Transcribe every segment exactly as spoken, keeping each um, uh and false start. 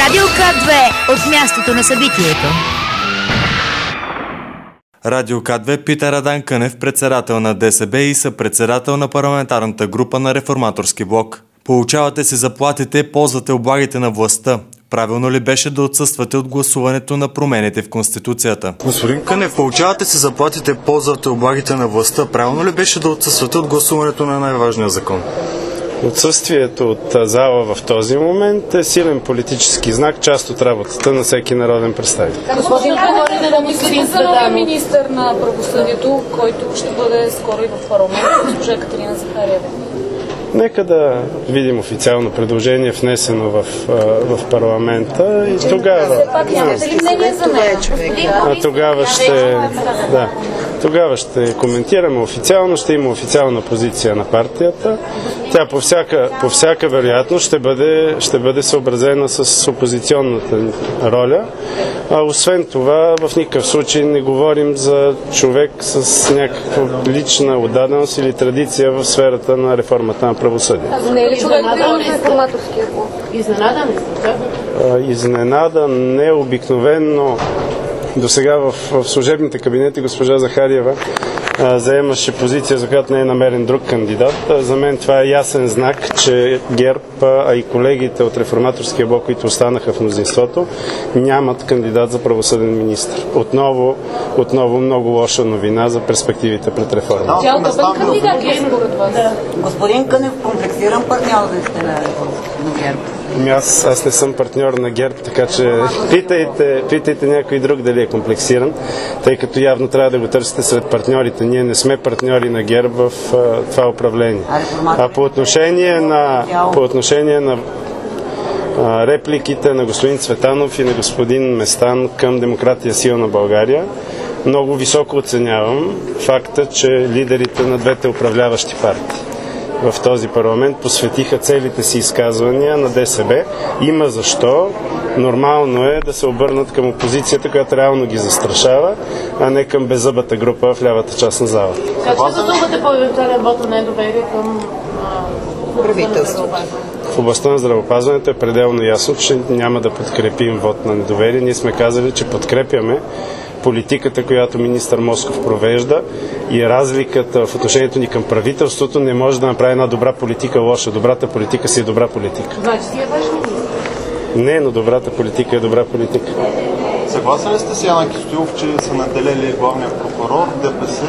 Радио К две от мястото на събитието. Радио К две пита Радан Кънев, председател на ДСБ и съпредседател на парламентарната група на Реформаторски блок. Получавате си заплатите, ползвате облагите на властта. Правилно ли беше да отсъствате от гласуването на промените в Конституцията? Господин Кънев, получавате си заплатите, ползвате облагите на властта. Правилно ли беше да отсъствате от гласуването на най-важния закон? Отсъствието от зала в този момент е силен политически знак, част от работата на всеки народен представител. Господин Кънев, да мислите за новия министър на правосъдието, който ще бъде скоро и в парламента, госпожа Екатерина Захариева? Нека да видим официално предложение, внесено в, в парламента и тогава... Все пак нямате ли мнение за нея? Тогава ще... Да. Тогава ще коментираме официално, ще има официална позиция на партията. Тя по всяка, по всяка вероятност ще бъде, ще бъде съобразена с опозиционната роля. А освен това, в никакъв случай не говорим за човек с някаква лична отдаденост или традиция в сферата на реформата на правосъдие. А не е ли човек на реформаторския блок? Изненадан ли сте? Изненадан не обикновено. До сега в, в служебните кабинети госпожа Захариева а, заемаше позиция, за която не е намерен друг кандидат. А, за мен това е ясен знак, че ГЕРБ, а и колегите от Реформаторския блок, които останаха в мнозинството, нямат кандидат за правосъден министър. Отново, отново много лоша новина за перспективите пред реформа. Господин Кънев, комплексиран партньор да сте на ГЕРБ. Аз, аз не съм партньор на ГЕРБ, така че питайте, питайте някой друг дали е комплексиран, тъй като явно трябва да го търсите сред партньорите. Ние не сме партньори на ГЕРБ в а, това управление. А по отношение на, по отношение на а, репликите на господин Цветанов и на господин Местан към Демократия сила на България, много високо оценявам факта, че лидерите на двете управляващи партии в този парламент посветиха целите си изказвания на ДСБ. Има защо. Нормално е да се обърнат към опозицията, която реално ги застрашава, а не към беззъбата група в лявата част на залата. Как ще задълбате по-евентуален вот на недоверие към правителството? В областта на здравеопазването е пределно ясно, че няма да подкрепим вот на недоверие. Ние сме казали, че подкрепяме политиката, която министър Москов провежда, и разликата в отношението ни към правителството не може да направи една добра политика лоша. Добрата политика си е добра политика. Значи си е ваш министър? Не, но добрата политика е добра политика. Съгласен ли сте с Янаки Стоилов, че са наделели главния прокурор, ДПС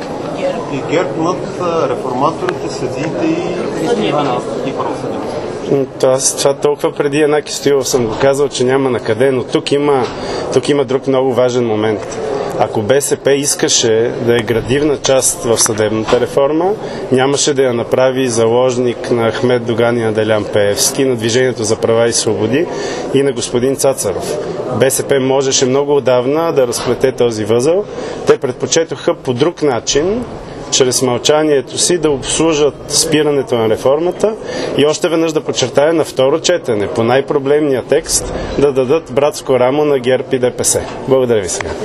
и ГЕРБ над реформаторите, съдиите и правосъдието? Аз това толкова преди Янаки Стоилов съм го казал, че няма на къде, но тук има, тук има друг много важен момент. Ако БСП искаше да е градивна част в съдебната реформа, нямаше да я направи заложник на Ахмед Доган и на Делян Пеевски, на Движението за права и свободи и на господин Цацаров. БСП можеше много отдавна да разплете този възел. Те предпочетоха по друг начин, чрез мълчанието си, да обслужат спирането на реформата и още веднъж да подчертая на второ четене по най-проблемния текст да дадат братско рамо на ГЕРБ и ДПС. Благодаря ви сега.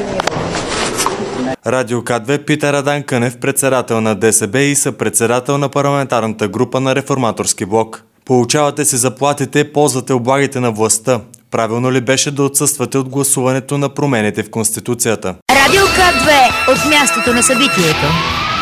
Радио К две пита Радан Кънев, председател на ДСБ и съпредседател на парламентарната група на Реформаторски блок. Получавате си заплатите, ползвате облагите на властта. Правилно ли беше да отсъствате от гласуването на промените в Конституцията? Радио К две от мястото на събитието.